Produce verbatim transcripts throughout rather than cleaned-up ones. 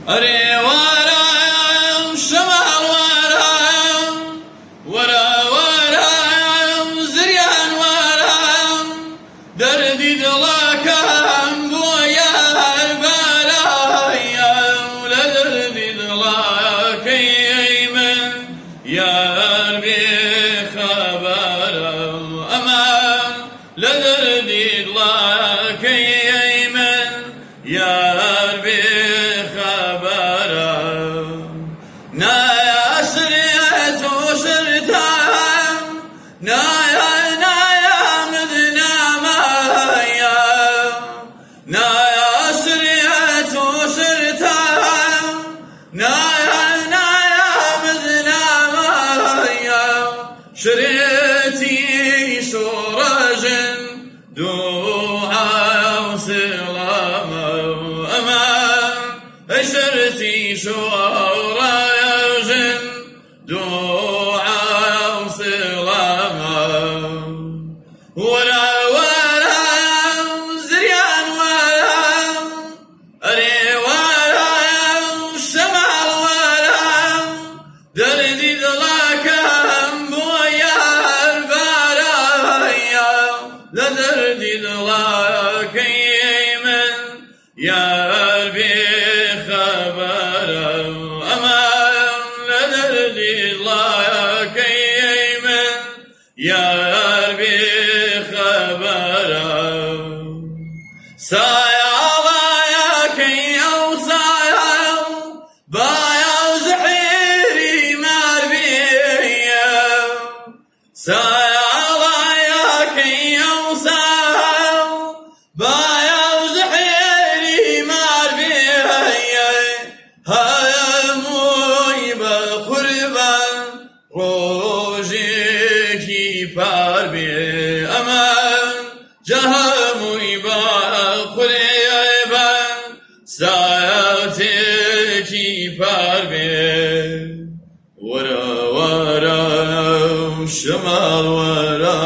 أري ورا شمال ورا ورا ورا زريان ورا دردي دلاكم بويا البرايا ولا دردي دلاكي من يا قلبي خبر أمان لا دردي دلاكي من يا قلبي نايا سريت وسرتام نايا نايا مذنا مايا نايا سريت وسرتام نايا نايا مذنا مايا شريتي سورج دوعا وسلام أمان شريتي شورا دعاء وسلامة ولا ولا زريان ولا أري ولا شمال ولا دردي دلاكم بويا البرايا لا دردي دلاكي من يا قلبي خبر أمان لا دردي دلاكي من يا قلبي خبر سايا ضايا كي أو سايا بايا وزحيري مربيا سايا ضايا كي أو سايا بايا وزحيري مربيا هاي موي بقربا روجي پار بی امان جهموی با قریبان ساعتی کی پار بی ورا ورا شمال ورا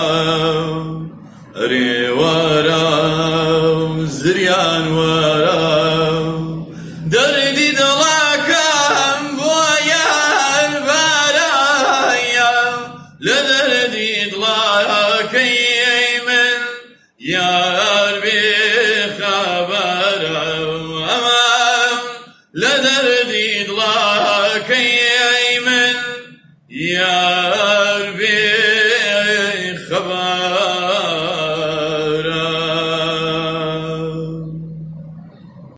ری ورا زریان ورا دردی دلاکم بویا البرایا لدردي دلاكي من يا قلبي خبر أمان لدردي